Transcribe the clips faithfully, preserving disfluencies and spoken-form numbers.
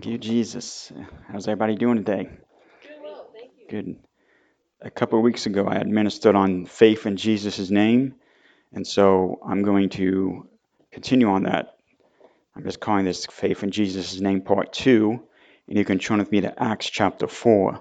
Thank you, Jesus. How's everybody doing today? Good. A couple of weeks ago, I had ministered on faith in Jesus' name, and so I'm going to continue on that. I'm just calling this Faith in Jesus' Name Part two, and you can turn with me to Acts chapter four.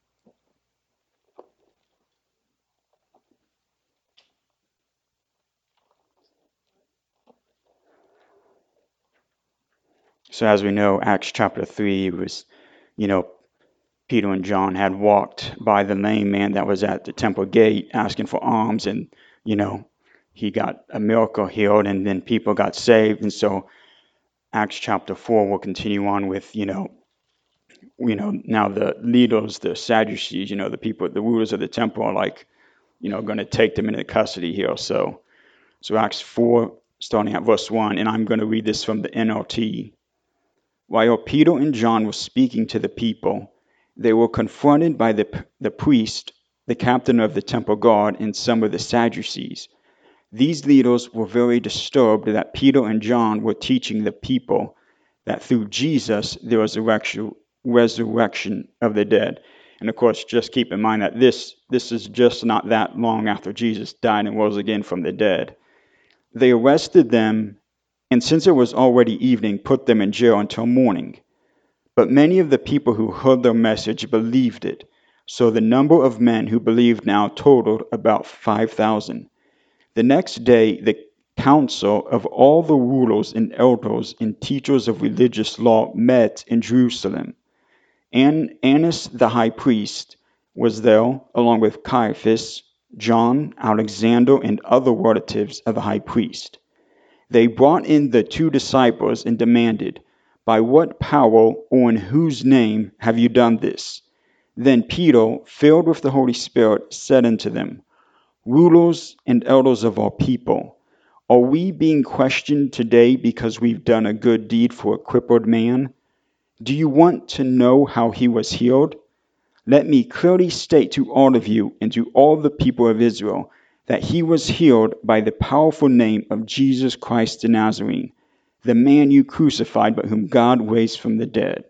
So as we know, Acts chapter three was, you know, Peter and John had walked by the lame man that was at the temple gate asking for alms, and, you know, he got a miracle healed, and then people got saved. And so Acts chapter four will continue on with, you know, you know, now the leaders, the Sadducees, you know, the people, the rulers of the temple are like, you know, going to take them into custody here. So, so Acts four, starting at verse one, and I'm going to read this from the N L T. While Peter and John were speaking to the people, they were confronted by the, the priest, the captain of the temple guard, and some of the Sadducees. These leaders were very disturbed that Peter and John were teaching the people that through Jesus there was a resurrection of the dead. And of course, just keep in mind that this, this is just not that long after Jesus died and rose again from the dead. They arrested them, and since it was already evening, put them in jail until morning. But many of the people who heard their message believed it. So the number of men who believed now totaled about five thousand. The next day, the council of all the rulers and elders and teachers of religious law met in Jerusalem. And Annas the high priest was there, along with Caiaphas, John, Alexander, and other relatives of the high priest. They brought in the two disciples and demanded, "By what power or in whose name have you done this?" Then Peter, filled with the Holy Spirit, said unto them, "Rulers and elders of our people, are we being questioned today because we've done a good deed for a crippled man? Do you want to know how he was healed? Let me clearly state to all of you and to all the people of Israel that he was healed by the powerful name of Jesus Christ the Nazarene, the man you crucified, but whom God raised from the dead."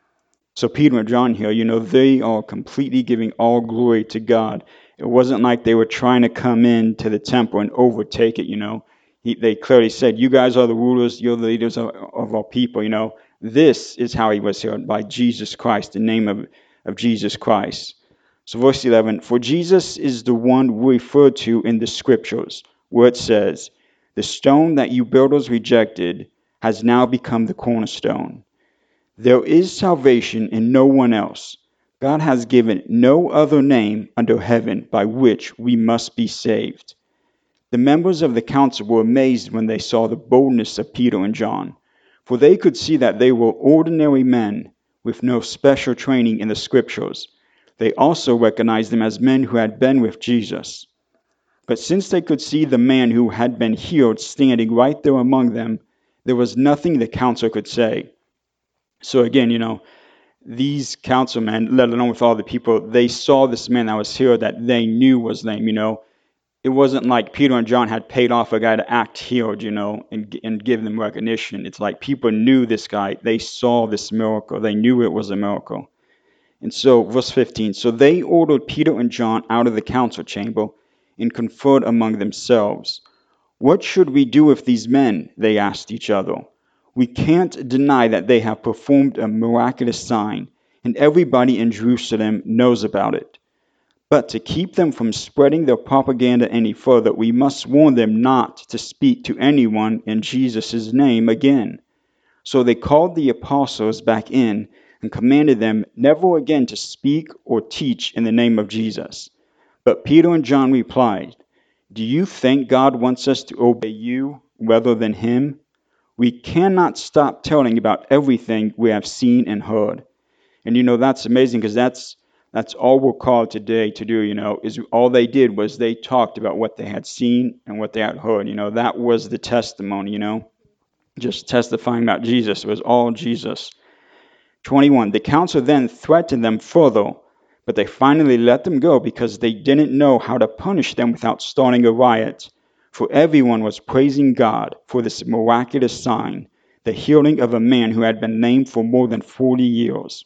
So Peter and John here, you know, they are completely giving all glory to God. It wasn't like they were trying to come into the temple and overtake it, you know. He, they clearly said, "You guys are the rulers, you're the leaders of, of our people, you know. This is how he was healed, by Jesus Christ, the name of, of Jesus Christ." So verse eleven, "For Jesus is the one referred to in the scriptures, where it says, 'The stone that you builders rejected has now become the cornerstone.' There is salvation in no one else. God has given no other name under heaven by which we must be saved." The members of the council were amazed when they saw the boldness of Peter and John, for they could see that they were ordinary men with no special training in the scriptures. They also recognized them as men who had been with Jesus. But since they could see the man who had been healed standing right there among them, there was nothing the council could say. So again, you know, these councilmen, let alone with all the people, they saw this man that was healed that they knew was lame, you know. It wasn't like Peter and John had paid off a guy to act healed, you know, and, and give them recognition. It's like people knew this guy. They saw this miracle. They knew it was a miracle. And so, verse fifteen, "So they ordered Peter and John out of the council chamber and conferred among themselves. 'What should we do with these men?' they asked each other. 'We can't deny that they have performed a miraculous sign, and everybody in Jerusalem knows about it. But to keep them from spreading their propaganda any further, we must warn them not to speak to anyone in Jesus' name again.' So they called the apostles back in and commanded them never again to speak or teach in the name of Jesus. But Peter and John replied, 'Do you think God wants us to obey you rather than him? We cannot stop telling about everything we have seen and heard.'" And you know, that's amazing, because that's that's all we're called today to do, you know, is all they did was they talked about what they had seen and what they had heard. You know, that was the testimony, you know, just testifying about Jesus. It was all Jesus. twenty-one, "The council then threatened them further, but they finally let them go because they didn't know how to punish them without starting a riot. For everyone was praising God for this miraculous sign the healing of a man who had been lame for more than forty years.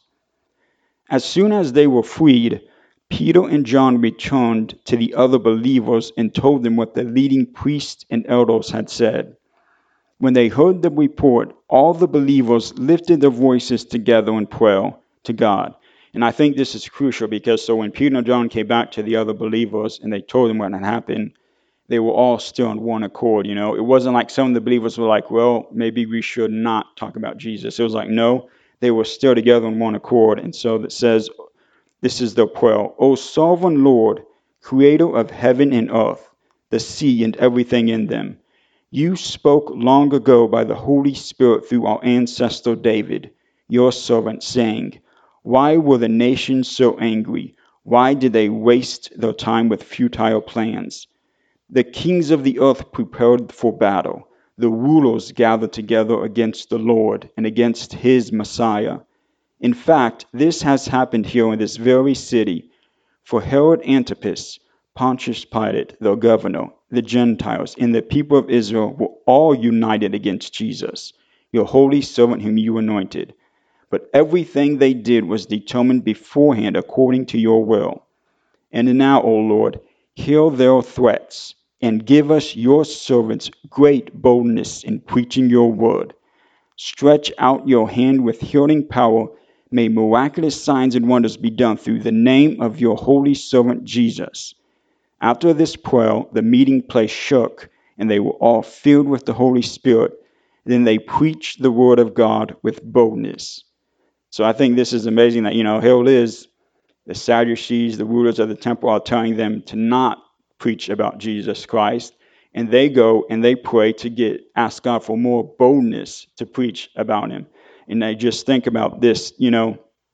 As soon as they were freed, Peter and John returned to the other believers and told them what the leading priests and elders had said. When they heard the report, all the believers lifted their voices together in prayer to God. And I think this is crucial because so when Peter and John came back to the other believers and they told them what had happened, they were all still on one accord. You know, it wasn't like some of the believers were like, well, maybe we should not talk about Jesus. It was like, no, they were still together on one accord. And so it says, this is the prayer. O sovereign Lord, creator of heaven and earth, the sea and everything in them, you spoke long ago by the Holy Spirit through our ancestor David, your servant, saying, why were the nations so angry? Why did they waste their time with futile plans? The kings of the earth prepared for battle. The rulers gathered together against the Lord and against his Messiah. In fact, this has happened here in this very city. For Herod Antipas, Pontius Pilate, the governor, the Gentiles, and the people of Israel were all united against Jesus, your holy servant whom you anointed. But everything they did was determined beforehand according to your will. And now, O Lord, hear their threats, and give us, your servants, great boldness in preaching your word. Stretch out your hand with healing power. May miraculous signs and wonders be done through the name of your holy servant Jesus. After this prayer, the meeting place shook, and they were all filled with the Holy Spirit. Then they preached the word of God with boldness. So I think this is amazing that, you know, here it is, the Sadducees, the rulers of the temple, are telling them to not preach about Jesus Christ. And they go and they pray to get, ask God for more boldness to preach about him. And they just think about this, you know,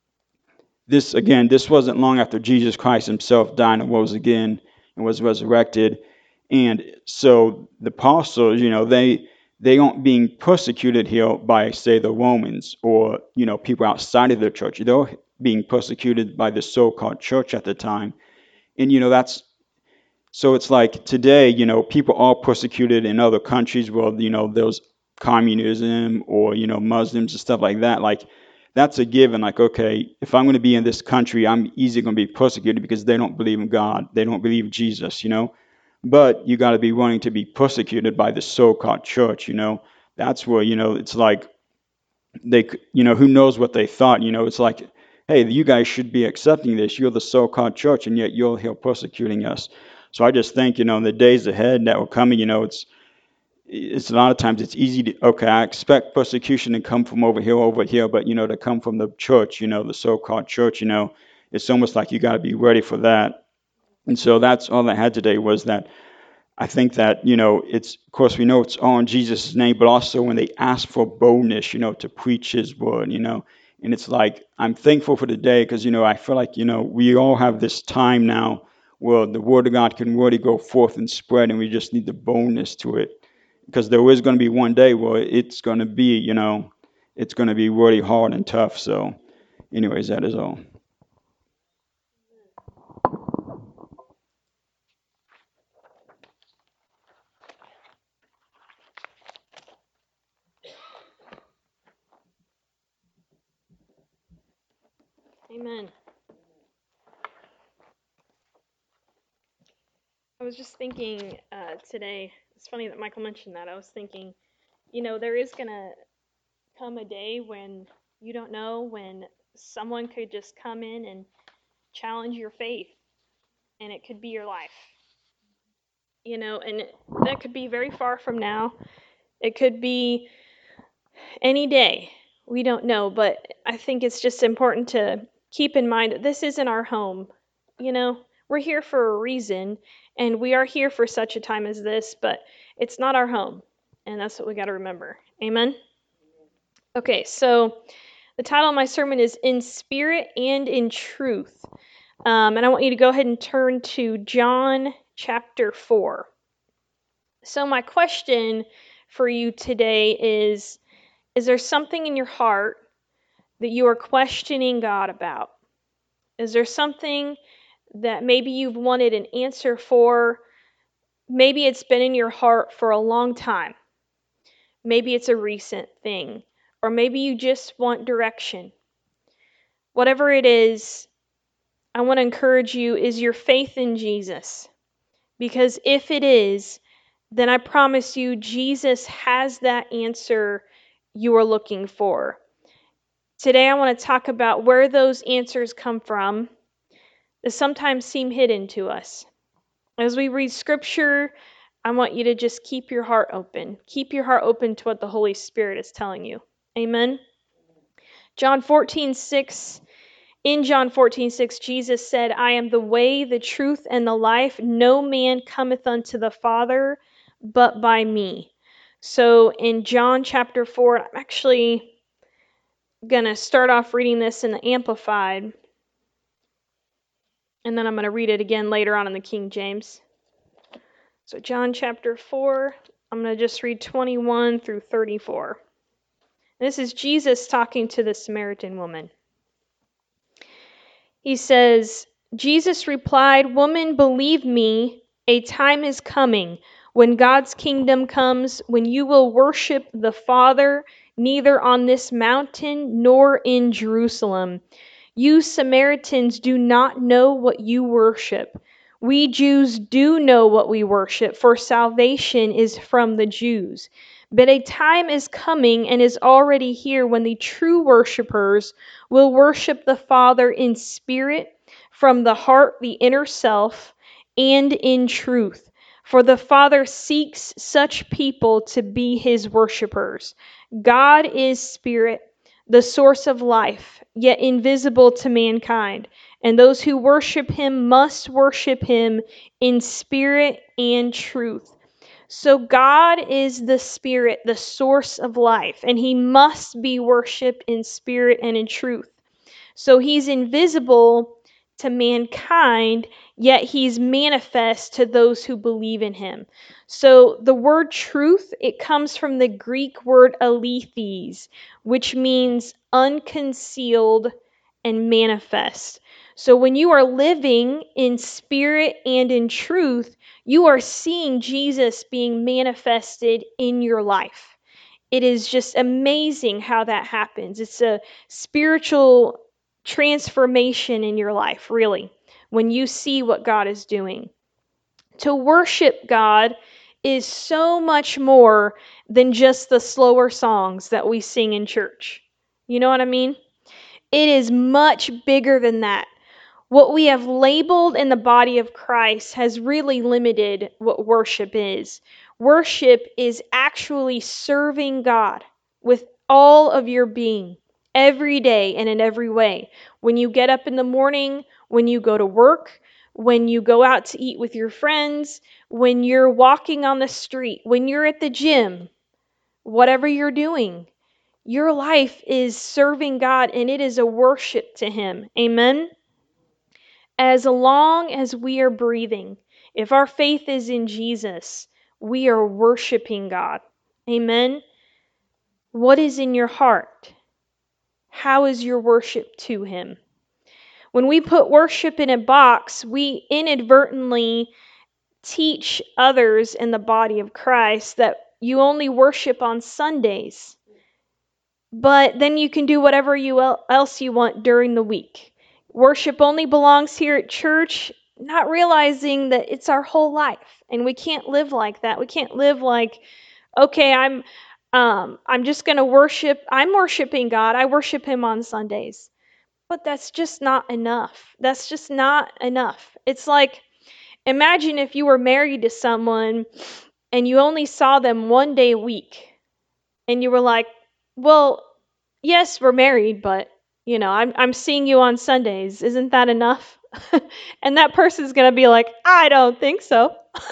this again, this wasn't long after Jesus Christ himself died and rose again and was resurrected. And so the apostles, you know, they they aren't being persecuted here by, say, the Romans or, you know, people outside of the church. They're being persecuted by the so-called church at the time. And, you know, that's, so it's like today, you know, people are persecuted in other countries where, you know, there's communism or, you know, Muslims and stuff like that. Like, that's a given. Like, okay, if I'm going to be in this country, I'm easily going to be persecuted because they don't believe in God. They don't believe in Jesus, you know. But you got to be willing to be persecuted by the so-called church, you know. That's where, you know, it's like they, you know, who knows what they thought, you know. It's like, hey, you guys should be accepting this. You're the so-called church, and yet you're here persecuting us. So I just think, you know, in the days ahead that were coming, you know, it's it's a lot of times it's easy to, okay, I expect persecution to come from over here, over here, but, you know, to come from the church, you know, the so-called church, you know, it's almost like you got to be ready for that. And so that's all I had today was that I think that, you know, it's, of course, we know it's all in Jesus' name, but also when they ask for boldness, you know, to preach his word, you know, and it's like, I'm thankful for the day because, you know, I feel like, you know, we all have this time now where the word of God can really go forth and spread, and we just need the boldness to it. Because there is going to be one day where it's going to be, you know, it's going to be really hard and tough. So, anyways, that is all. Amen. I was just thinking uh, today, it's funny that Michael mentioned that. I was thinking, you know, there is going to come a day when you don't know, when someone could just come in and challenge your faith, and it could be your life. You know, and that could be very far from now. It could be any day. We don't know, but I think it's just important to keep in mind that this isn't our home. You know, we're here for a reason, and we are here for such a time as this, but it's not our home. And that's what we got to remember. Amen? Okay, so the title of my sermon is In Spirit and in Truth. Um, and I want you to go ahead and turn to John chapter four. So, my question for you today is Is there something in your heart that you are questioning God about? Is there something that maybe you've wanted an answer for? Maybe it's been in your heart for a long time. Maybe it's a recent thing, or maybe you just want direction. Whatever it is, I want to encourage you, is your faith in Jesus. Because if it is, then I promise you, Jesus has that answer you are looking for. Today, I want to talk about where those answers come from that sometimes seem hidden to us. As we read scripture, I want you to just keep your heart open. Keep your heart open to what the Holy Spirit is telling you. Amen. John fourteen six. In John fourteen six, Jesus said, I am the way, the truth, and the life. No man cometh unto the Father but by me. So in John chapter four, I'm actually going to start off reading this in the Amplified, and then I'm going to read it again later on in the King James. So John chapter four, I'm going to just read twenty-one through thirty-four. This is Jesus talking to the Samaritan woman. He says, Jesus replied, Woman, believe me, a time is coming when God's kingdom comes, when you will worship the Father, neither on this mountain nor in Jerusalem. You Samaritans do not know what you worship. We Jews do know what we worship, for salvation is from the Jews. But a time is coming and is already here when the true worshipers will worship the Father in spirit, from the heart, the inner self, and in truth. For the Father seeks such people to be his worshipers. God is spirit, the source of life, yet invisible to mankind. And those who worship him must worship him in spirit and truth. So God is the Spirit, the source of life, and he must be worshiped in spirit and in truth. So he's invisible to mankind, yet he's manifest to those who believe in him. So the word truth, it comes from the Greek word aletheis, which means unconcealed and manifest. So when you are living in spirit and in truth, you are seeing Jesus being manifested in your life. It is just amazing how that happens. It's a spiritual transformation in your life, really, when you see what God is doing. To worship God is so much more than just the slower songs that we sing in church. You know what I mean? It is much bigger than that. What we have labeled in the body of Christ has really limited what worship is. Worship is actually serving God with all of your being, every day and in every way. When you get up in the morning, when you go to work, when you go out to eat with your friends, when you're walking on the street, when you're at the gym, whatever you're doing, your life is serving God and it is a worship to him. Amen? As long as we are breathing, if our faith is in Jesus, we are worshiping God. Amen? What is in your heart? How is your worship to him? When we put worship in a box, we inadvertently teach others in the body of Christ that you only worship on Sundays, but then you can do whatever you else you want during the week. Worship only belongs here at church, not realizing that it's our whole life, and we can't live like that. We can't live like, okay, I'm um, I'm just going to worship. I'm worshiping God. I worship him on Sundays. But that's just not enough. That's just not enough. It's like, imagine if you were married to someone and you only saw them one day a week, and you were like, well, yes, we're married, but you know, I'm I'm seeing you on Sundays. Isn't that enough? And that person's going to be like, I don't think so.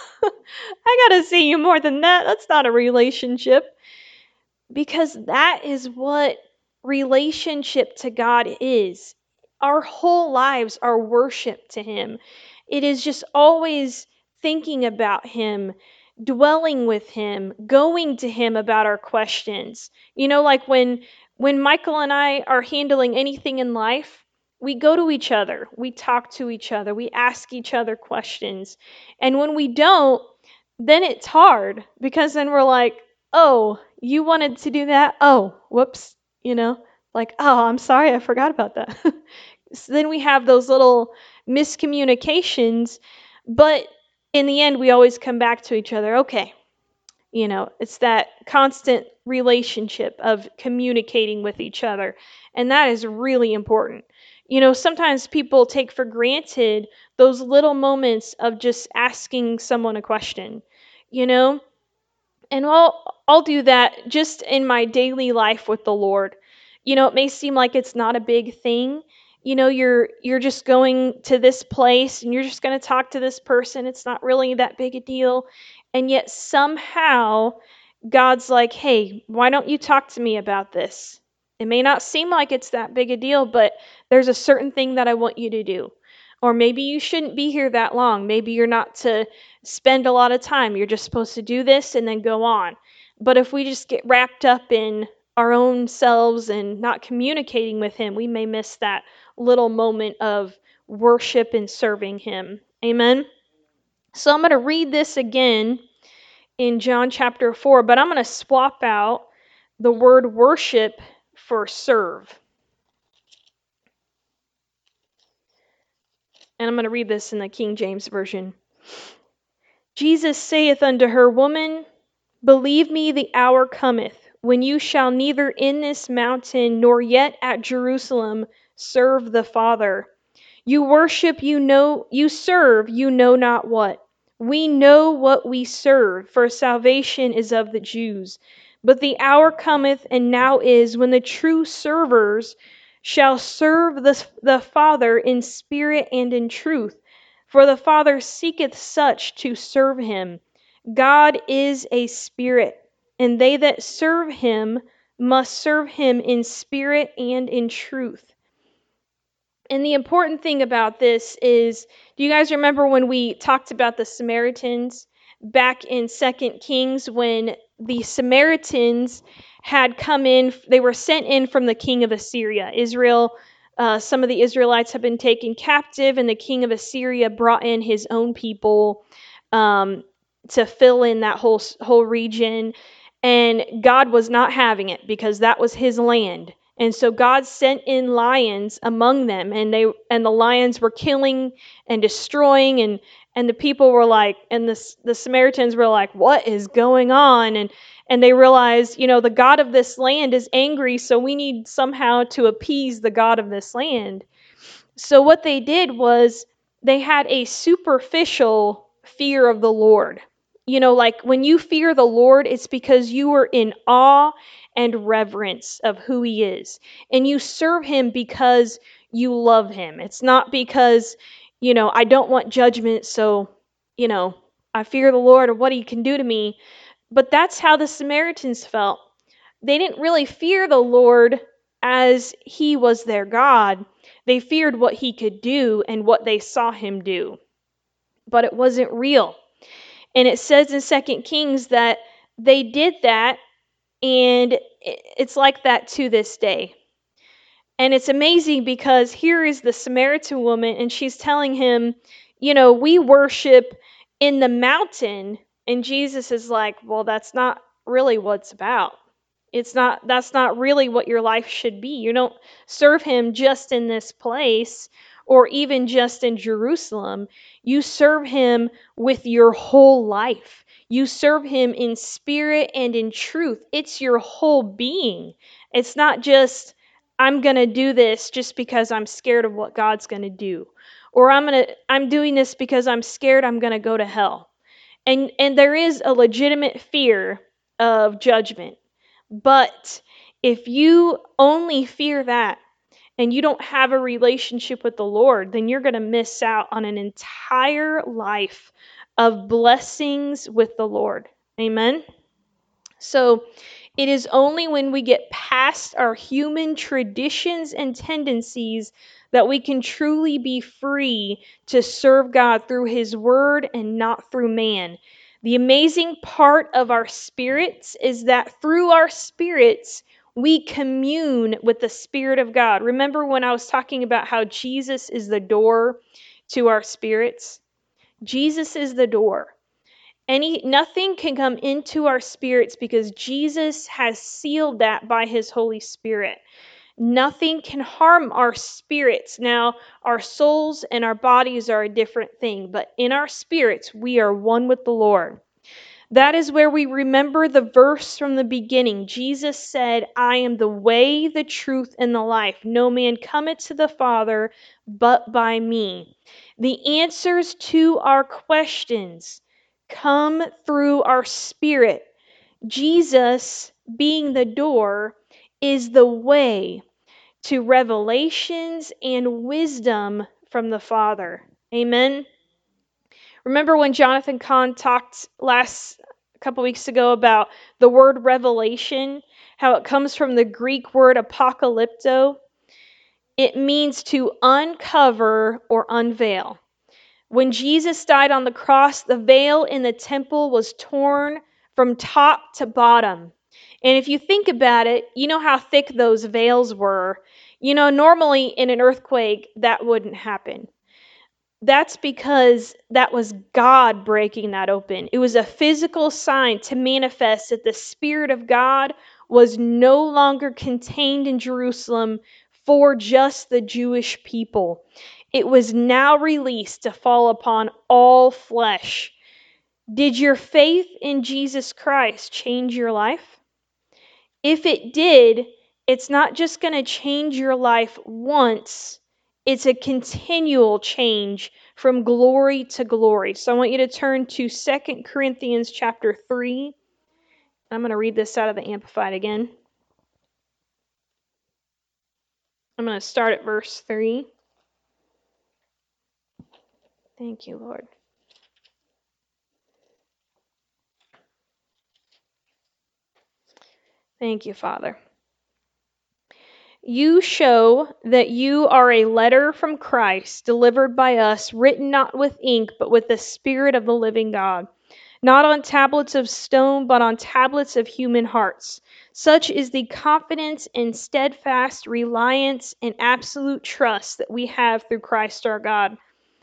I got to see you more than that. That's not a relationship. Because that is what relationship to God is. Our whole lives are worship to him. It is just always thinking about him, dwelling with him, going to him about our questions. You know, like when when Michael and I are handling anything in life, we go to each other, we talk to each other, we ask each other questions. And when we don't, then it's hard because then we're like, oh, you wanted to do that? Oh, whoops, you know, like, oh, I'm sorry, I forgot about that. So then we have those little miscommunications, but in the end, we always come back to each other. Okay, you know, it's that constant relationship of communicating with each other. And that is really important. You know, sometimes people take for granted those little moments of just asking someone a question, you know? And I'll, I'll do that just in my daily life with the Lord. You know, it may seem like it's not a big thing. You know, you're you're just going to this place and you're just going to talk to this person. It's not really that big a deal. And yet somehow God's like, "Hey, why don't you talk to me about this?" It may not seem like it's that big a deal, but there's a certain thing that I want you to do. Or maybe you shouldn't be here that long. Maybe you're not to spend a lot of time. You're just supposed to do this and then go on. But if we just get wrapped up in our own selves and not communicating with Him, we may miss that little moment of worship and serving Him. Amen. So I'm going to read this again in John chapter four, but I'm going to swap out the word worship for serve. And I'm going to read this in the King James Version. Jesus saith unto her, Woman, believe me, the hour cometh, when you shall neither in this mountain nor yet at Jerusalem serve the Father. You worship, you know, you serve, you know not what. We know what we serve, for salvation is of the Jews. But the hour cometh, and now is, when the true servers shall serve the, the Father in spirit and in truth. For the Father seeketh such to serve him. God is a spirit, and they that serve him must serve him in spirit and in truth. And the important thing about this is, do you guys remember when we talked about the Samaritans back in Second Kings, when the Samaritans had come in, they were sent in from the king of Assyria. Israel, uh, some of the Israelites have been taken captive, and the king of Assyria brought in his own people um, to fill in that whole whole region. And God was not having it because that was his land. And so God sent in lions among them, and they and the lions were killing and destroying, and and the people were like, and the the Samaritans were like, what is going on? And and they realized, you know, the God of this land is angry, so we need somehow to appease the God of this land. So what they did was they had a superficial fear of the Lord. You know, like when you fear the Lord, it's because you are in awe and reverence of who he is. And you serve him because you love him. It's not because, you know, I don't want judgment, so, you know, I fear the Lord or what he can do to me. But that's how the Samaritans felt. They didn't really fear the Lord as he was their God. They feared what he could do and what they saw him do. But it wasn't real. And it says in Second Kings that they did that, and it's like that to this day. And it's amazing because here is the Samaritan woman, and she's telling him, you know, we worship in the mountain. And Jesus is like, well, that's not really what it's about. It's not, that's not really what your life should be. You don't serve him just in this place or even just in Jerusalem. You serve him with your whole life. You serve him in spirit and in truth. It's your whole being. It's not just, I'm going to do this just because I'm scared of what God's going to do. Or I'm going to I'm doing this because I'm scared I'm going to go to hell. And and there is a legitimate fear of judgment. But if you only fear that and you don't have a relationship with the Lord, then you're going to miss out on an entire life of blessings with the Lord. Amen. So it is only when we get past our human traditions and tendencies that we can truly be free to serve God through his word and not through man. The amazing part of our spirits is that through our spirits, we commune with the Spirit of God. Remember when I was talking about how Jesus is the door to our spirits? Jesus is the door. Any nothing can come into our spirits because Jesus has sealed that by his Holy Spirit. Nothing can harm our spirits. Now, our souls and our bodies are a different thing, but in our spirits, we are one with the Lord. That is where we remember the verse from the beginning. Jesus said, I am the way, the truth, and the life. No man cometh to the Father but by me. The answers to our questions come through our spirit. Jesus, being the door, is the way to revelations and wisdom from the Father. Amen. Remember when Jonathan Kahn talked last couple weeks ago about the word revelation, how it comes from the Greek word apocalypto? It means to uncover or unveil. When Jesus died on the cross, the veil in the temple was torn from top to bottom. And if you think about it, you know how thick those veils were. You know, normally in an earthquake, that wouldn't happen. That's because that was God breaking that open. It was a physical sign to manifest that the Spirit of God was no longer contained in Jerusalem for just the Jewish people. It was now released to fall upon all flesh. Did your faith in Jesus Christ change your life? If it did, it's not just going to change your life once, it's a continual change from glory to glory. So I want you to turn to Second Corinthians chapter three. I'm going to read this out of the Amplified again. I'm going to start at verse three. Thank you, Lord. Thank you, Father. You show that you are a letter from Christ, delivered by us, written not with ink, but with the Spirit of the living God, not on tablets of stone, but on tablets of human hearts. Such is the confidence and steadfast reliance and absolute trust that we have through Christ our God.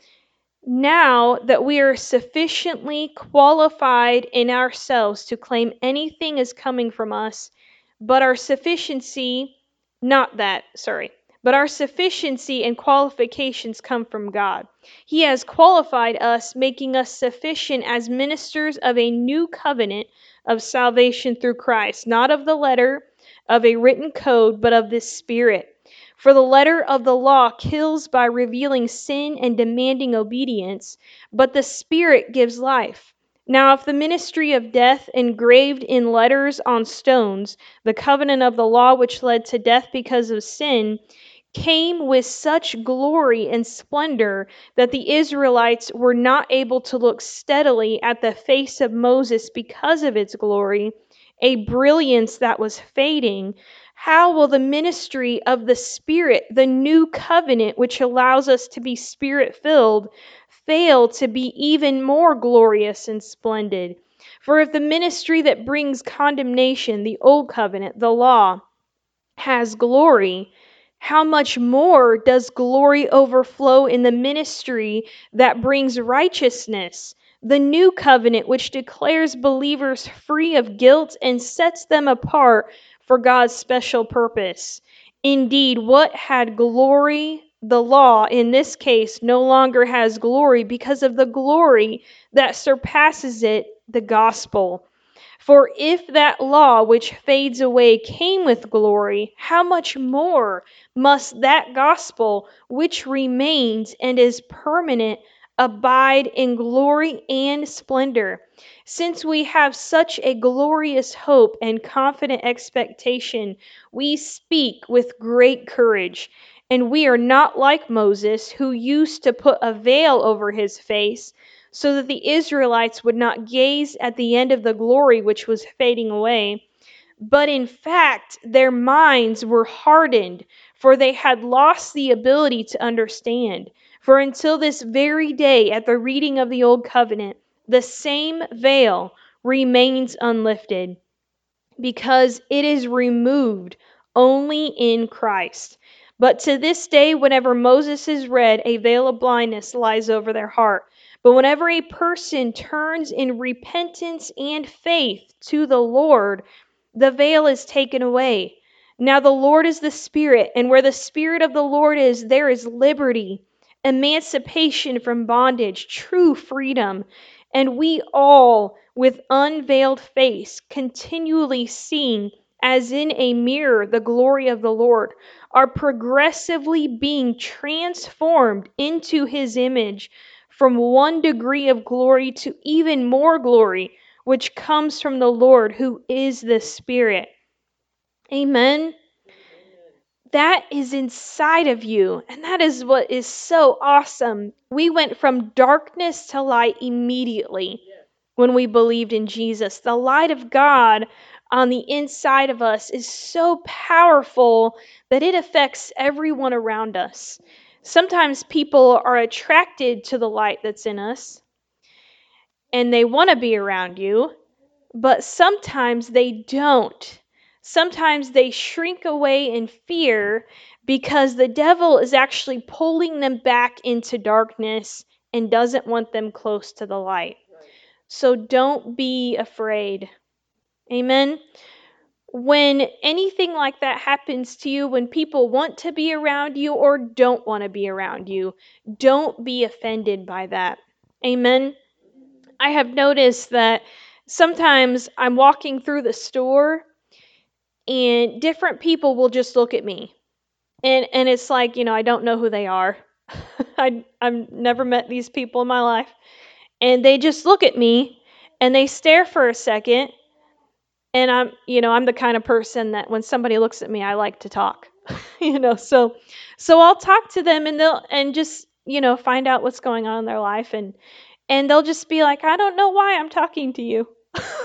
Now that we are sufficiently qualified in ourselves to claim anything as coming from us, but our sufficiency, not that, sorry, but our sufficiency and qualifications come from God. He has qualified us, making us sufficient as ministers of a new covenant of salvation through Christ, not of the letter of a written code, but of the Spirit. For the letter of the law kills by revealing sin and demanding obedience, but the Spirit gives life. Now, if the ministry of death engraved in letters on stones, the covenant of the law which led to death because of sin, came with such glory and splendor that the Israelites were not able to look steadily at the face of Moses because of its glory, a brilliance that was fading, how will the ministry of the Spirit, the new covenant which allows us to be Spirit-filled, fail to be even more glorious and splendid? For if the ministry that brings condemnation, the old covenant, the law, has glory, how much more does glory overflow in the ministry that brings righteousness, the new covenant which declares believers free of guilt and sets them apart for God's special purpose? Indeed, what had glory, the law in this case, no longer has glory because of the glory that surpasses it, the gospel. For if that law which fades away came with glory, how much more must that gospel which remains and is permanent abide in glory and splendor? Since we have such a glorious hope and confident expectation, we speak with great courage. And we are not like Moses, who used to put a veil over his face, so that the Israelites would not gaze at the end of the glory which was fading away. But in fact, their minds were hardened, for they had lost the ability to understand. For until this very day, at the reading of the Old Covenant, the same veil remains unlifted, because it is removed only in Christ. But to this day, whenever Moses is read, a veil of blindness lies over their heart. But whenever a person turns in repentance and faith to the Lord, the veil is taken away. Now the Lord is the Spirit, and where the Spirit of the Lord is, there is liberty, emancipation from bondage, true freedom. And we all, with unveiled face, continually seeing as in a mirror the glory of the Lord, are progressively being transformed into his image from one degree of glory to even more glory, which comes from the Lord who is the Spirit. Amen. That is inside of you, and that is what is so awesome. We went from darkness to light immediately when we believed in Jesus. The light of God on the inside of us is so powerful that it affects everyone around us. Sometimes people are attracted to the light that's in us and they want to be around you, but sometimes they don't. Sometimes they shrink away in fear because the devil is actually pulling them back into darkness and doesn't want them close to the light. So don't be afraid. Amen. When anything like that happens to you, when people want to be around you or don't want to be around you, don't be offended by that. Amen. I have noticed that sometimes I'm walking through the store and different people will just look at me. And and it's like, you know, I don't know who they are. I I've never met these people in my life. And they just look at me and they stare for a second. And I'm, you know, I'm the kind of person that when somebody looks at me, I like to talk. you know, so so I'll talk to them and they'll and just, you know, find out what's going on in their life and and they'll just be like, I don't know why I'm talking to you.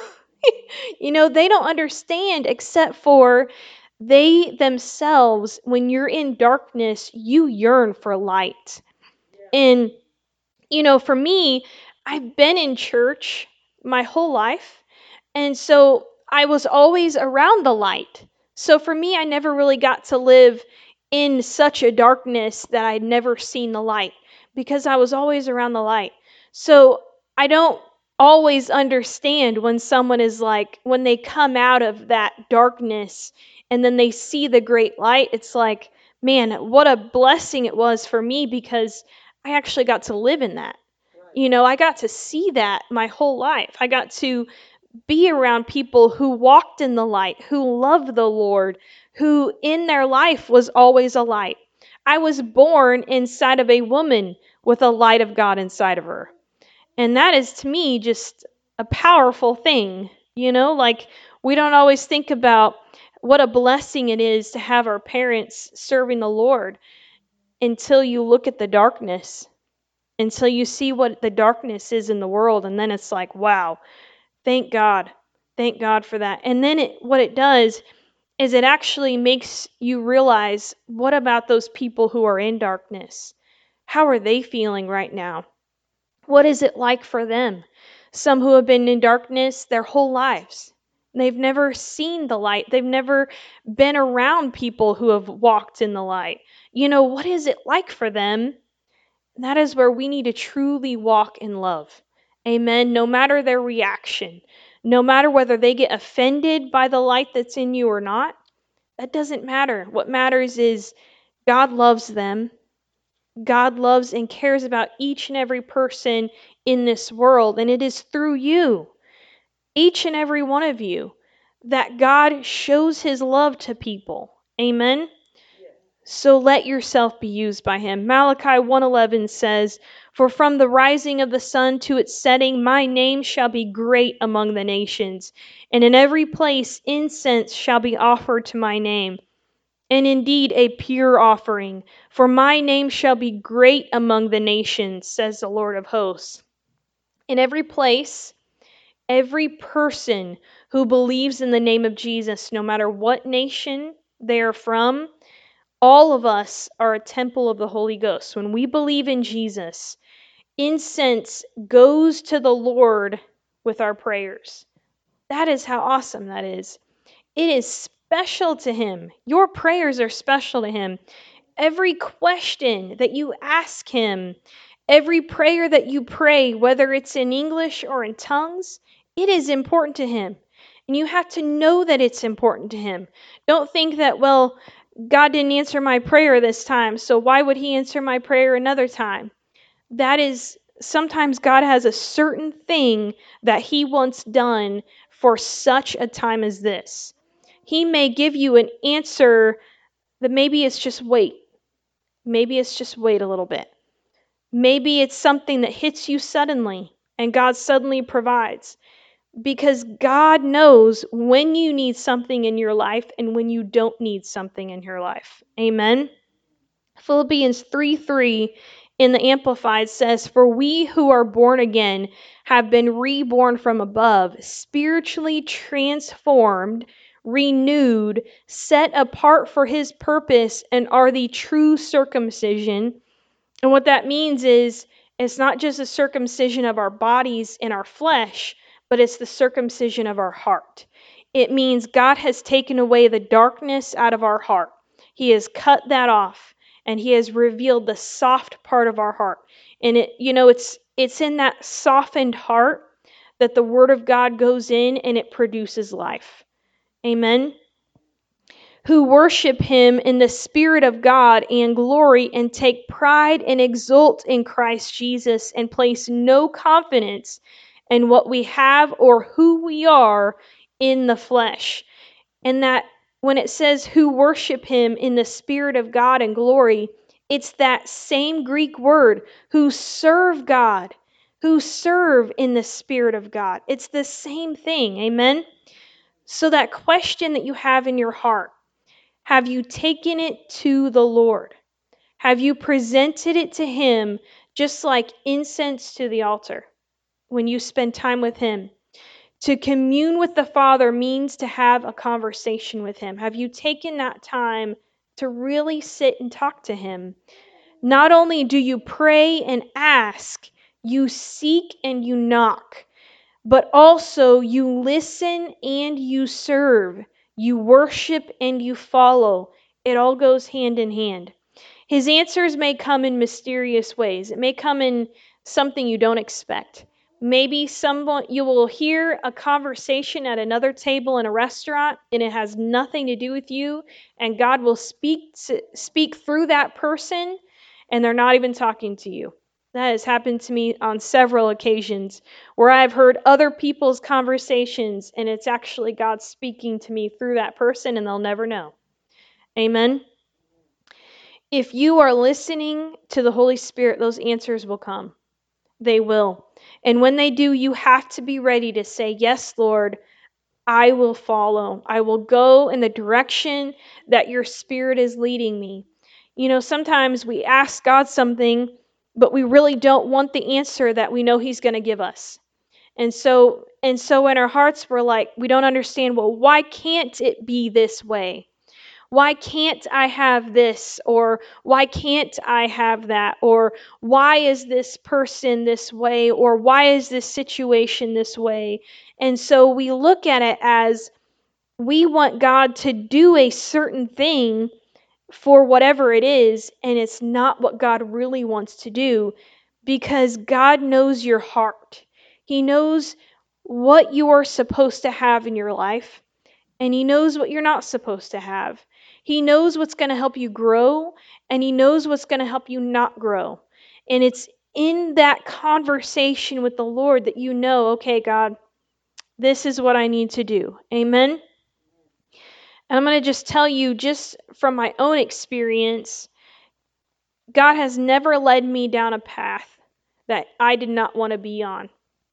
you know, they don't understand except for they themselves, when you're in darkness, you yearn for light. And, you know, for me, I've been in church my whole life. And so I was always around the light. So for me, I never really got to live in such a darkness that I'd never seen the light because I was always around the light. So I don't always understand when someone is like, when they come out of that darkness and then they see the great light, it's like, man, what a blessing it was for me because I actually got to live in that. You know, I got to see that my whole life. I got to be around people who walked in the light, who loved the Lord, who in their life was always a light. I was born inside of a woman with a light of God inside of her. And that is to me just a powerful thing. You know, like we don't always think about what a blessing it is to have our parents serving the Lord until you look at the darkness, until you see what the darkness is in the world. And then it's like, wow, thank God. Thank God for that. And then it, what it does is it actually makes you realize, what about those people who are in darkness? How are they feeling right now? What is it like for them? Some who have been in darkness their whole lives. They've never seen the light. They've never been around people who have walked in the light. You know, what is it like for them? That is where we need to truly walk in love. Amen. No matter their reaction, no matter whether they get offended by the light that's in you or not, that doesn't matter. What matters is God loves them. God loves and cares about each and every person in this world, and it is through you, each and every one of you, that God shows his love to people. Amen. So let yourself be used by him. Malachi one eleven says, "For from the rising of the sun to its setting, my name shall be great among the nations, and in every place incense shall be offered to my name, and indeed a pure offering. For my name shall be great among the nations, says the Lord of hosts." In every place, every person who believes in the name of Jesus, no matter what nation they are from, all of us are a temple of the Holy Ghost. When we believe in Jesus, incense goes to the Lord with our prayers. That is how awesome that is. It is special to him. Your prayers are special to him. Every question that you ask him, Every prayer that you pray, whether it's in English or in tongues, it is important to him. And you have to know that it's important to him. Don't think that, well, God didn't answer my prayer this time, so why would he answer my prayer another time? That is, sometimes God has a certain thing that he wants done for such a time as this. He may give you an answer that maybe it's just wait. Maybe it's just wait a little bit. Maybe it's something that hits you suddenly and God suddenly provides. Because God knows when you need something in your life and when you don't need something in your life. Amen. Philippians three three in the Amplified says, "For we who are born again have been reborn from above, spiritually transformed, renewed, set apart for his purpose, and are the true circumcision." And what that means is it's not just a circumcision of our bodies and our flesh, but it's the circumcision of our heart. It means God has taken away the darkness out of our heart. He has cut that off and he has revealed the soft part of our heart. And it, you know, it's it's in that softened heart that the word of God goes in and it produces life. Amen. Who worship him in the Spirit of God and glory and take pride and exult in Christ Jesus and place no confidence in what we have or who we are in the flesh. And that when it says who worship him in the Spirit of God and glory, it's that same Greek word, who serve God, who serve in the Spirit of God. It's the same thing. Amen. So that question that you have in your heart, have you taken it to the Lord? Have you presented it to him just like incense to the altar when you spend time with him? To commune with the Father means to have a conversation with him. Have you taken that time to really sit and talk to him? Not only do you pray and ask, you seek and you knock, but also you listen and you serve. You worship and you follow. It all goes hand in hand. His answers may come in mysterious ways. It may come in something you don't expect. Maybe someone you will hear a conversation at another table in a restaurant and it has nothing to do with you, and God will speak to, speak through that person and they're not even talking to you. That has happened to me on several occasions where I've heard other people's conversations and it's actually God speaking to me through that person and they'll never know. Amen. If you are listening to the Holy Spirit, those answers will come. They will. And when they do, you have to be ready to say, "Yes, Lord, I will follow. I will go in the direction that your Spirit is leading me." You know, sometimes we ask God something, but we really don't want the answer that we know he's going to give us. And so, and so in our hearts, we're like, we don't understand, well, why can't it be this way? Why can't I have this? Or why can't I have that? Or why is this person this way? Or why is this situation this way? And so we look at it as we want God to do a certain thing for whatever it is, and it's not what God really wants to do, because God knows your heart. He knows what you are supposed to have in your life, and he knows what you're not supposed to have. He knows what's going to help you grow, and he knows what's going to help you not grow. And it's in that conversation with the Lord that you know, okay, God, this is what I need to do. Amen? And I'm going to just tell you, just from my own experience, God has never led me down a path that I did not want to be on.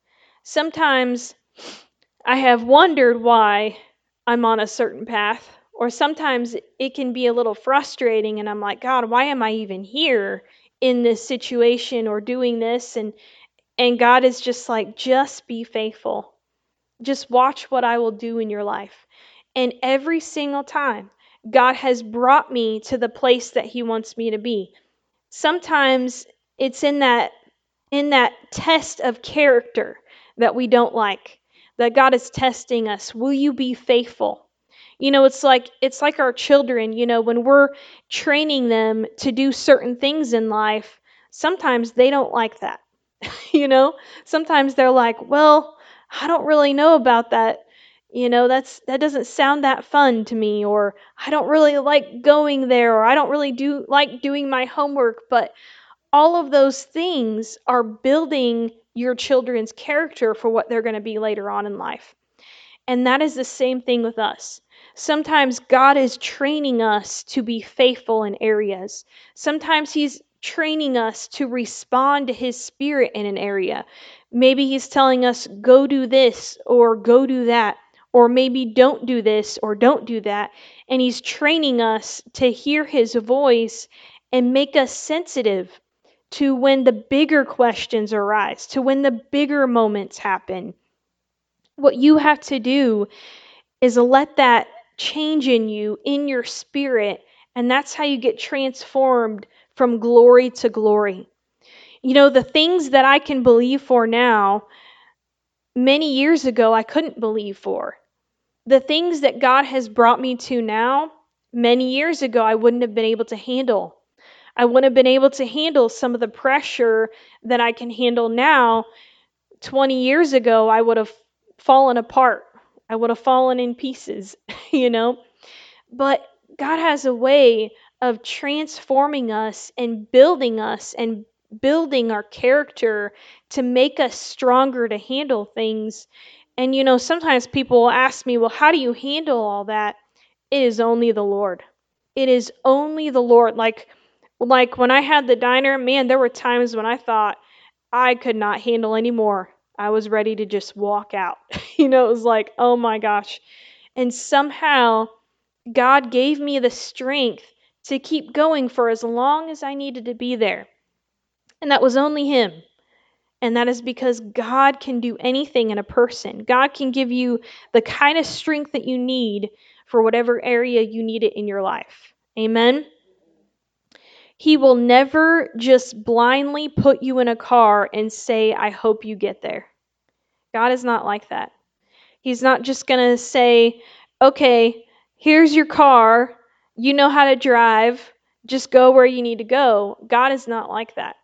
Sometimes I have wondered why I'm on a certain path, or sometimes it can be a little frustrating and I'm like, God, why am I even here in this situation or doing this? And and God is just like, just be faithful. Just watch what I will do in your life. And every single time, God has brought me to the place that he wants me to be. Sometimes it's in that in that test of character that we don't like, that God is testing us. Will you be faithful? You know, it's like it's like our children, you know, when we're training them to do certain things in life, sometimes they don't like that. You know, sometimes they're like, well, I don't really know about that. You know, that's that doesn't sound that fun to me, or I don't really like going there, or I don't really do like doing my homework. But all of those things are building your children's character for what they're going to be later on in life. And that is the same thing with us. Sometimes God is training us to be faithful in areas. Sometimes He's training us to respond to His Spirit in an area. Maybe He's telling us, go do this or go do that, or maybe don't do this or don't do that. And He's training us to hear His voice and make us sensitive to when the bigger questions arise, to when the bigger moments happen. What you have to do is let that change in you, in your spirit, and that's how you get transformed from glory to glory. You know, the things that I can believe for now, many years ago, I couldn't believe for. The things that God has brought me to now, many years ago, I wouldn't have been able to handle. I wouldn't have been able to handle some of the pressure that I can handle now. twenty years ago, I would have fallen apart. I would have fallen in pieces, you know? But God has a way of transforming us and building us and building our character to make us stronger to handle things. And, you know, sometimes people will ask me, well, how do you handle all that? It is only the Lord. It is only the Lord. Like, like when I had the diner, man, there were times when I thought I could not handle anymore. I was ready to just walk out. You know, it was like, oh my gosh. And somehow God gave me the strength to keep going for as long as I needed to be there. And that was only Him. And that is because God can do anything in a person. God can give you the kind of strength that you need for whatever area you need it in your life. Amen. He will never just blindly put you in a car and say, I hope you get there. God is not like that. He's not just going to say, okay, here's your car. You know how to drive. Just go where you need to go. God is not like that.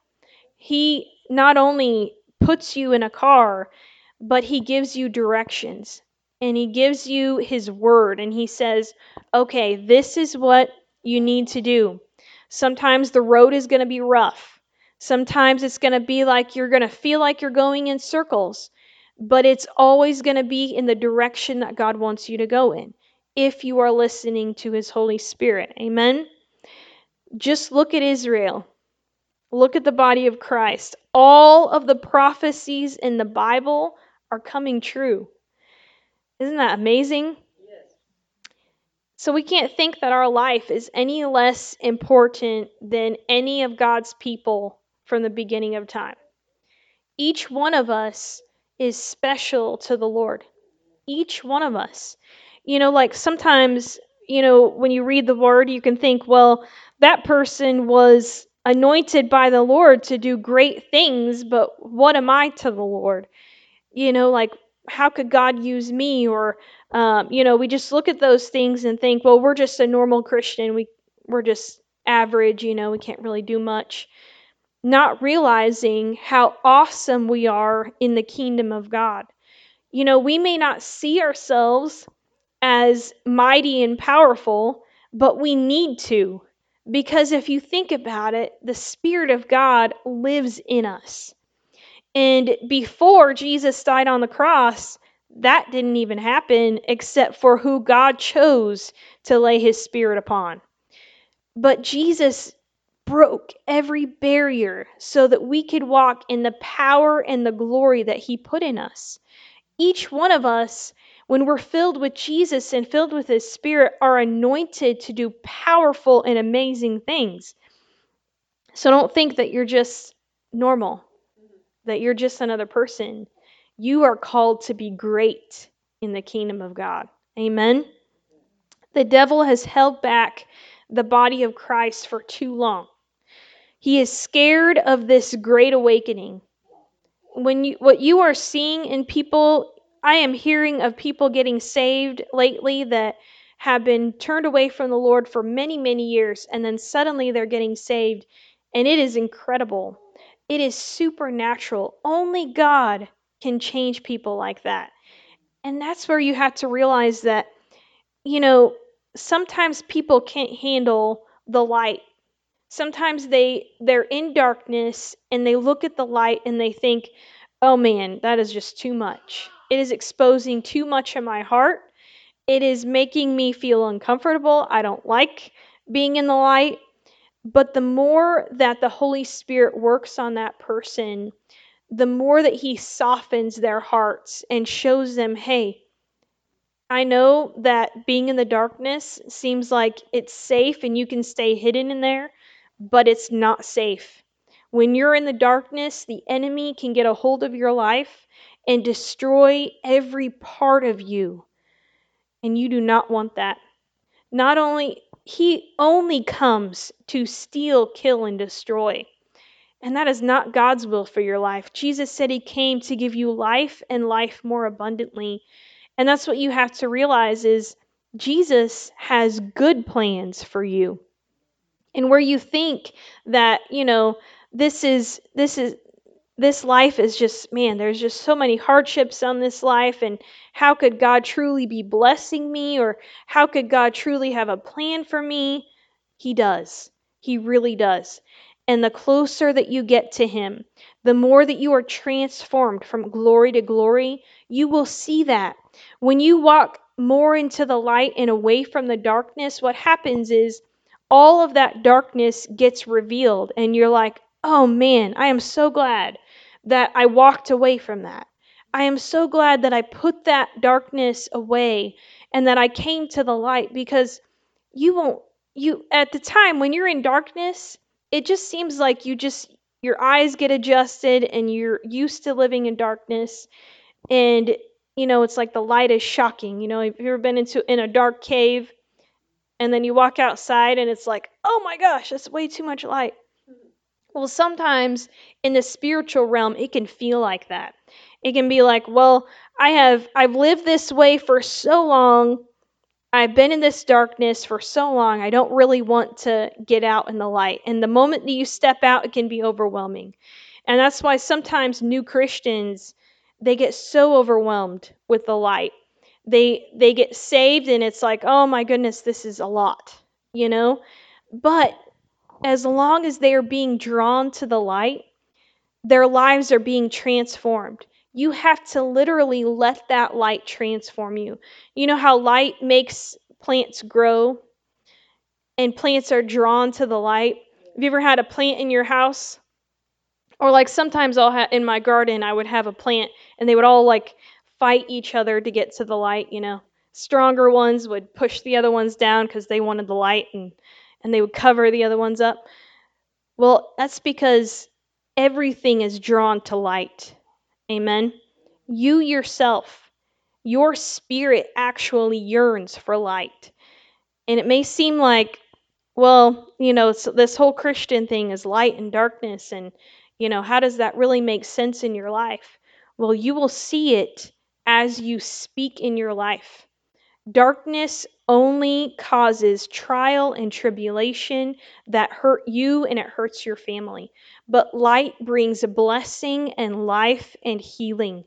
He not only puts you in a car, but He gives you directions. And He gives you His word. And He says, okay, this is what you need to do. Sometimes the road is going to be rough. Sometimes it's going to be like you're going to feel like you're going in circles. But it's always going to be in the direction that God wants you to go in, if you are listening to His Holy Spirit. Amen? Just look at Israel. Look at the body of Christ. All of the prophecies in the Bible are coming true. Isn't that amazing? Yes. So we can't think that our life is any less important than any of God's people from the beginning of time. Each one of us is special to the Lord. Each one of us. You know, like sometimes, you know, when you read the word, you can think, well, that person was anointed by the Lord to do great things, but what am I to the Lord? You know, like, how could God use me? Or, um, you know, we just look at those things and think, well, we're just a normal Christian. We, we're just average, you know, we can't really do much. Not realizing how awesome we are in the kingdom of God. You know, we may not see ourselves as mighty and powerful, but we need to. Because if you think about it, the Spirit of God lives in us. And before Jesus died on the cross, that didn't even happen except for who God chose to lay His Spirit upon. But Jesus broke every barrier so that we could walk in the power and the glory that He put in us. Each one of us, when we're filled with Jesus and filled with His Spirit, are anointed to do powerful and amazing things. So don't think that you're just normal, that you're just another person. You are called to be great in the kingdom of God. Amen. The devil has held back the body of Christ for too long. He is scared of this great awakening. When you, what you are seeing in people, I am hearing of people getting saved lately that have been turned away from the Lord for many, many years, and then suddenly they're getting saved. And it is incredible. It is supernatural. Only God can change people like that. And that's where you have to realize that, you know, sometimes people can't handle the light. Sometimes they they're in darkness and they look at the light and they think, "Oh man, that is just too much. It is exposing too much of my heart. It is making me feel uncomfortable. I don't like being in the light." But the more that the Holy Spirit works on that person, the more that he softens their hearts and shows them, "Hey, I know that being in the darkness seems like it's safe and you can stay hidden in there, but it's not safe. When you're in the darkness, the enemy can get a hold of your life and destroy every part of you, and you do not want that. Not only, he only comes to steal, kill, and destroy. And that is not God's will for your life. Jesus said he came to give you life and life more abundantly. And that's what you have to realize is Jesus has good plans for you. And where you think that, you know, this is this is this life is just, man, there's just so many hardships on this life, and how could God truly be blessing me, or how could God truly have a plan for me? He does. He really does. And the closer that you get to him, the more that you are transformed from glory to glory, you will see that. When you walk more into the light and away from the darkness, what happens is all of that darkness gets revealed, and you're like, "Oh man, I am so glad that I walked away from that. I am so glad that I put that darkness away and that I came to the light," because you won't, you, at the time when you're in darkness, it just seems like you just, your eyes get adjusted and you're used to living in darkness. And, you know, it's like the light is shocking. You know, have you ever been into in a dark cave and then you walk outside and it's like, "Oh my gosh, that's way too much light." Well, sometimes in the spiritual realm, it can feel like that. It can be like, "Well, I have I've lived this way for so long. I've been in this darkness for so long. I don't really want to get out in the light." And the moment that you step out, it can be overwhelming. And that's why sometimes new Christians, they get so overwhelmed with the light. They they get saved and it's like, "Oh my goodness, this is a lot." You know? But as long as they are being drawn to the light, their lives are being transformed. You have to literally let that light transform you. You know how light makes plants grow and plants are drawn to the light? Have you ever had a plant in your house? Or like sometimes I'll have in my garden, I would have a plant and they would all like fight each other to get to the light, you know. Stronger ones would push the other ones down because they wanted the light, and and they would cover the other ones up. Well, that's because everything is drawn to light. Amen. You yourself, your spirit actually yearns for light. And it may seem like, well, you know, it's, this whole Christian thing is light and darkness. And, you know, how does that really make sense in your life? Well, you will see it as you speak in your life. Darkness only causes trial and tribulation that hurt you and it hurts your family. But light brings blessing and life and healing.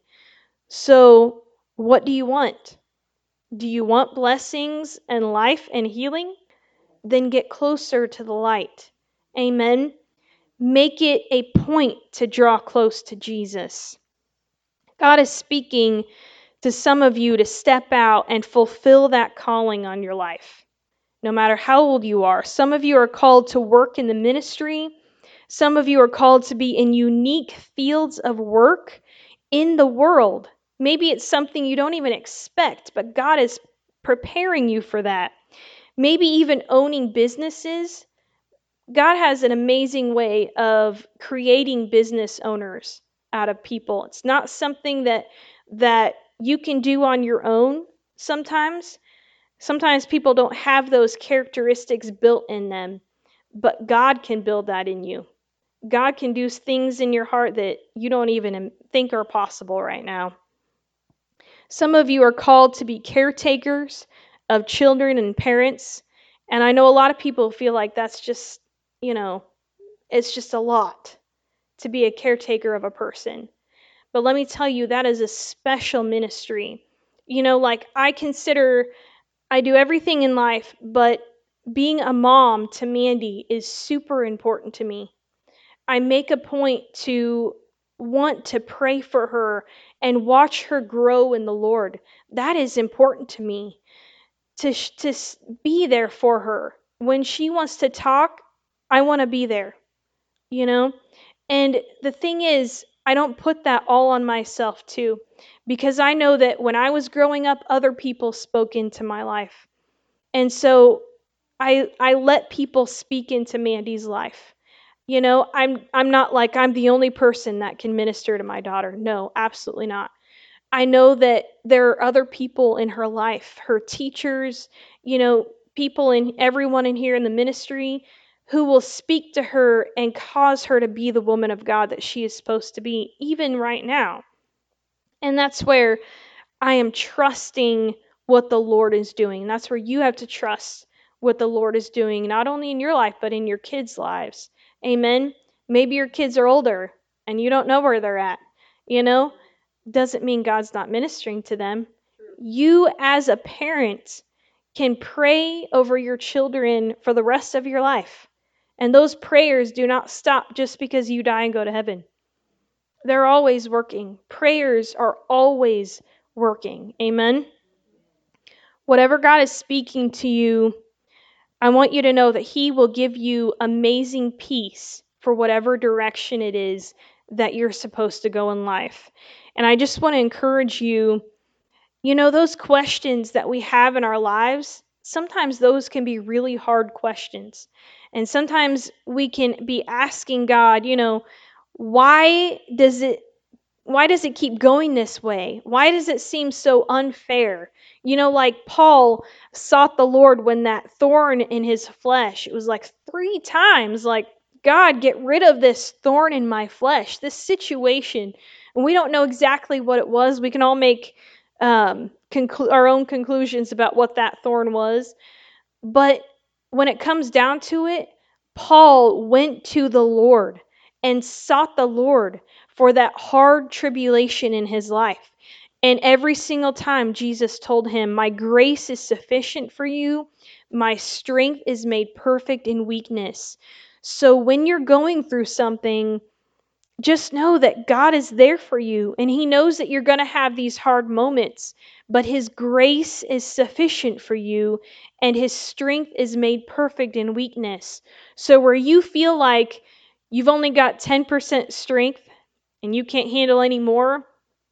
So, what do you want? Do you want blessings and life and healing? Then get closer to the light. Amen. Make it a point to draw close to Jesus. God is speaking to some of you to step out and fulfill that calling on your life, no matter how old you are. Some of you are called to work in the ministry. Some of you are called to be in unique fields of work in the world. Maybe it's something you don't even expect, but God is preparing you for that. Maybe even owning businesses. God has an amazing way of creating business owners out of people. It's not something that that you can do on your own sometimes. Sometimes people don't have those characteristics built in them, but God can build that in you. God can do things in your heart that you don't even think are possible right now. Some of you are called to be caretakers of children and parents, and I know a lot of people feel like that's just, you know, It's just a lot to be a caretaker of a person. But let me tell you, that is a special ministry. You know, like I consider I do everything in life, but being a mom to Mandy is super important to me. I make a point to want to pray for her and watch her grow in the Lord. That is important to me. To sh- to s- be there for her when she wants to talk. I want to be there, you know? And the thing is, I don't put that all on myself too, because I know that when I was growing up, other people spoke into my life. And so I I let people speak into Mandy's life. You know, I'm I'm not like I'm the only person that can minister to my daughter. No, absolutely not. I know that there are other people in her life, her teachers, you know, people in everyone in here in the ministry who will speak to her and cause her to be the woman of God that she is supposed to be, even right now. And that's where I am trusting what the Lord is doing. That's where you have to trust what the Lord is doing, not only in your life, but in your kids' lives. Amen. Maybe your kids are older and you don't know where they're at. You know, doesn't mean God's not ministering to them. You, as a parent, can pray over your children for the rest of your life. And those prayers do not stop just because you die and go to heaven. They're always working. Prayers are always working. Amen. Whatever God is speaking to you, I want you to know that He will give you amazing peace for whatever direction it is that you're supposed to go in life. And I just want to encourage you, you know, those questions that we have in our lives, sometimes those can be really hard questions. And sometimes we can be asking God, you know, why does it why does it keep going this way? Why does it seem so unfair? You know, like Paul sought the Lord when that thorn in his flesh, it was like three times, like, God, get rid of this thorn in my flesh, this situation. And we don't know exactly what it was. We can all make um, conclu- our own conclusions about what that thorn was. But when it comes down to it, Paul went to the Lord and sought the Lord for that hard tribulation in his life. And every single time Jesus told him, my grace is sufficient for you. My strength is made perfect in weakness. So when you're going through something, just know that God is there for you and He knows that you're going to have these hard moments, but His grace is sufficient for you and His strength is made perfect in weakness. So, where you feel like you've only got ten percent strength and you can't handle any more,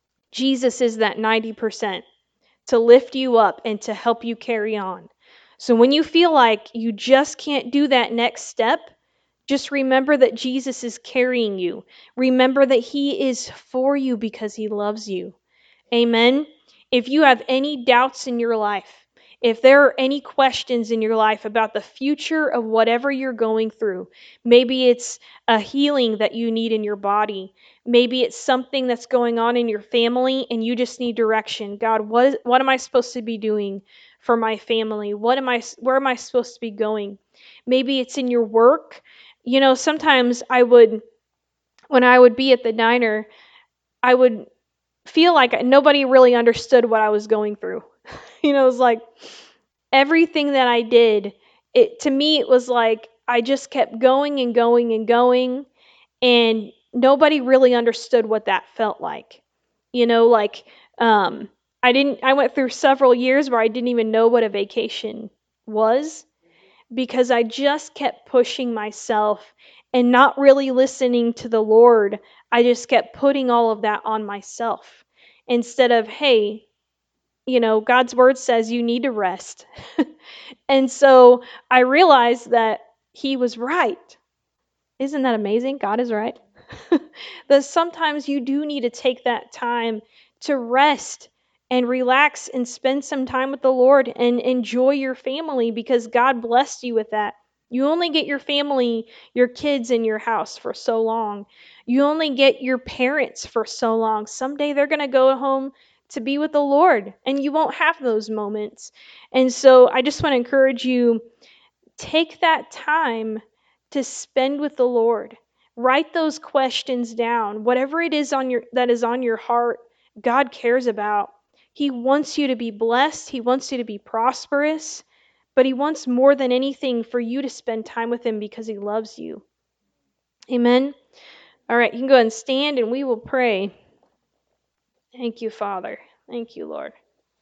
Jesus is that ninety percent to lift you up and to help you carry on. So, when you feel like you just can't do that next step, just remember that Jesus is carrying you. Remember that He is for you because He loves you. Amen. If you have any doubts in your life, if there are any questions in your life about the future of whatever you're going through, maybe it's a healing that you need in your body, maybe it's something that's going on in your family and you just need direction. God, what what am I supposed to be doing for my family? What am I where am I supposed to be going? Maybe it's in your work. You know, sometimes I would when I would be at the diner, I would feel like nobody really understood what I was going through. You know, it was like everything that I did, it to me it was like I just kept going and going and going and nobody really understood what that felt like. You know, like um I didn't I went through several years where I didn't even know what a vacation was because I just kept pushing myself and not really listening to the Lord. I just kept putting all of that on myself instead of, hey, you know, God's word says you need to rest. And so I realized that He was right. Isn't that amazing? God is right. That sometimes you do need to take that time to rest and relax and spend some time with the Lord and enjoy your family because God blessed you with that. You only get your family, your kids in your house for so long. You only get your parents for so long. Someday they're going to go home to be with the Lord and you won't have those moments. And so I just want to encourage you, take that time to spend with the Lord. Write those questions down. Whatever it is on your that is on your heart, God cares about. He wants you to be blessed. He wants you to be prosperous. But he wants more than anything for you to spend time with him because he loves you. Amen. All right, you can go ahead and stand and we will pray. Thank you, Father. Thank you, Lord.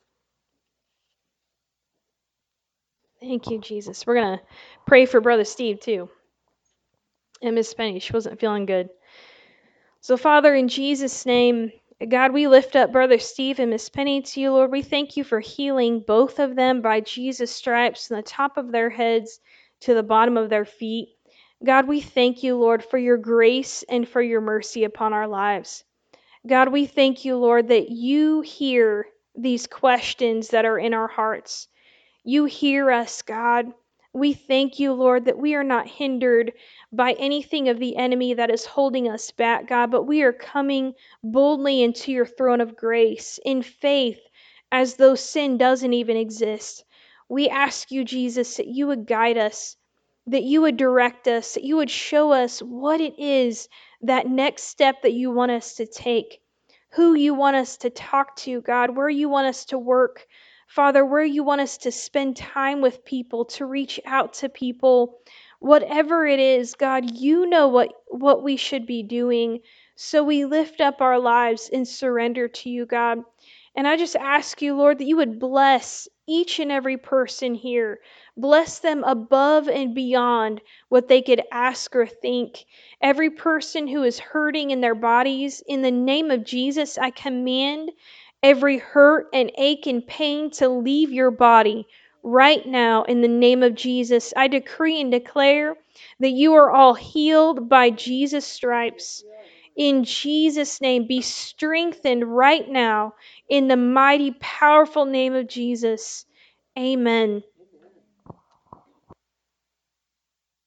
Thank you, Jesus. We're going to pray for Brother Steve, too. And Miss Penny, she wasn't feeling good. So, Father, in Jesus' name, God, we lift up Brother Steve and Miss Penny to you, Lord. We thank you for healing both of them by Jesus' stripes from the top of their heads to the bottom of their feet. God, we thank you, Lord, for your grace and for your mercy upon our lives. God, we thank you, Lord, that you hear these questions that are in our hearts. You hear us, God. We thank you, Lord, that we are not hindered by anything of the enemy that is holding us back, God, but we are coming boldly into your throne of grace in faith as though sin doesn't even exist. We ask you, Jesus, that you would guide us, that you would direct us, that you would show us what it is, that next step that you want us to take, who you want us to talk to, God, where you want us to work. Father, where you want us to spend time with people, to reach out to people, whatever it is, God, you know what, what we should be doing. So we lift up our lives and surrender to you, God. And I just ask you, Lord, that you would bless each and every person here. Bless them above and beyond what they could ask or think. Every person who is hurting in their bodies, in the name of Jesus, I command every hurt and ache and pain to leave your body right now in the name of Jesus. I decree and declare that you are all healed by Jesus' stripes. In Jesus' name, be strengthened right now in the mighty, powerful name of Jesus. Amen.